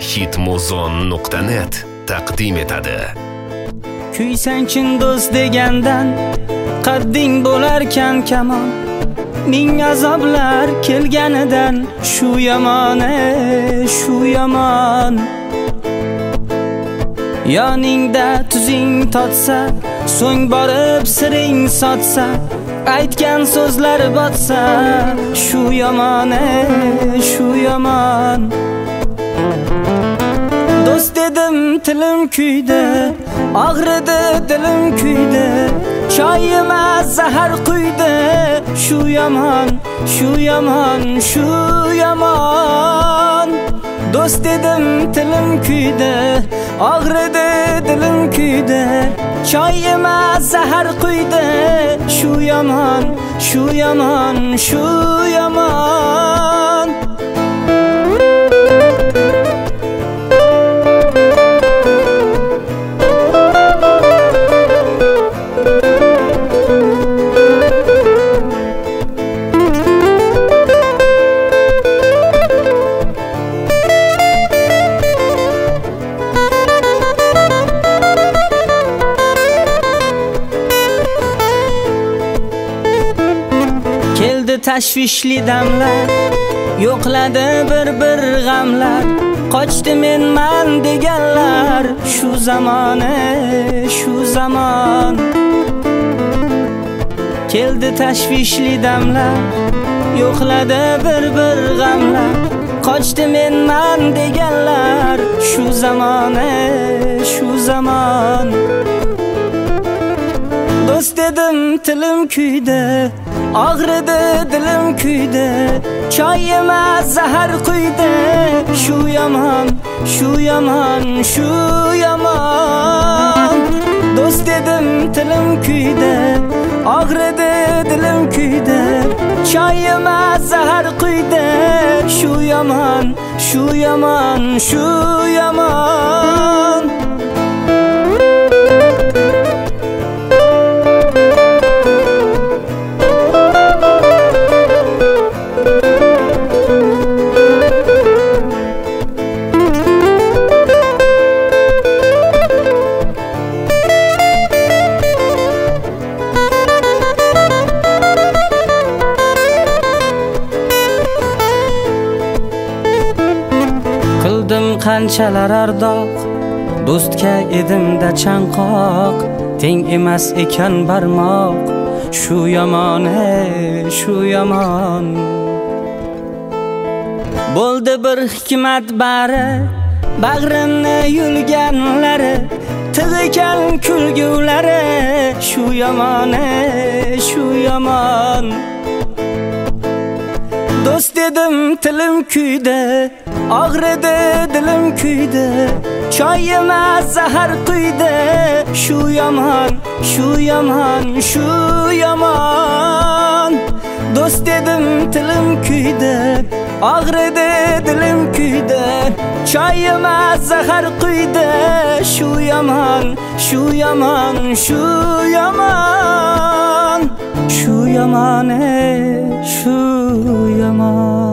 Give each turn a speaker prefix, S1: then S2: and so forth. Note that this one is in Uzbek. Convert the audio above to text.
S1: hitmuzon.net taqdim etadi.
S2: Kuysan chin do'st degandan qadding bo'larkan kamon. Ming azoblar kelganidan shu yomon, shu yomon. Yoningda tuzing totsa, so'ng borib siring sotsa, aytgan so'zlar botsa, shu yomon, shu yomon. Do'st dedim tilim kuydi, og'ridi dilim kuydi, choyima zahar quydi, shu yomon, shu yomon, shu yomon. Do'st dedim tilim kuydi, og'ridi dilim kuydi, choyima zahar quydi, shu yomon, shu yomon, shu yomon. Keldi tashvishli damlar, yo'qladi bir g'amlar, qochdi menman deganlar, shu zamon, shu zamon. Keldi tashvishli damlar, yo'qladi bir g'amlar, qochdi menman deganlar, shu zamon, shu zamon. Do'st dedim tilim kuydi, og'ridi dilim kuydi, choyima zahar quydi, shu yomon, shu yomon, shu yomon. Do'st dedim tilim kuydi, og'ridi dilim kuydi, choyima zahar quydi, shu yomon, shu yomon, shu yomon. Qildim qanchalar ardoq, do'stga edimda chanqoq, teng emas ekan barmoq, shu yomon, shu yomon. Bo'ldi bir hikmat bari, bag'rimni yulganlari, tig'ikan kulgulari, shu yomon, shu yomon. Do'st dedim tilim kuydi, og'ridi dilim kuydi, choyima zahar quydi, shu yomon, shu yomon, shu yomon. Do'st dedim tilim kuydi, og'ridi dilim kuydi, choyima zahar quydi, shu yomon, shu yomon, shu yomon. Shu yomon, shu yomon.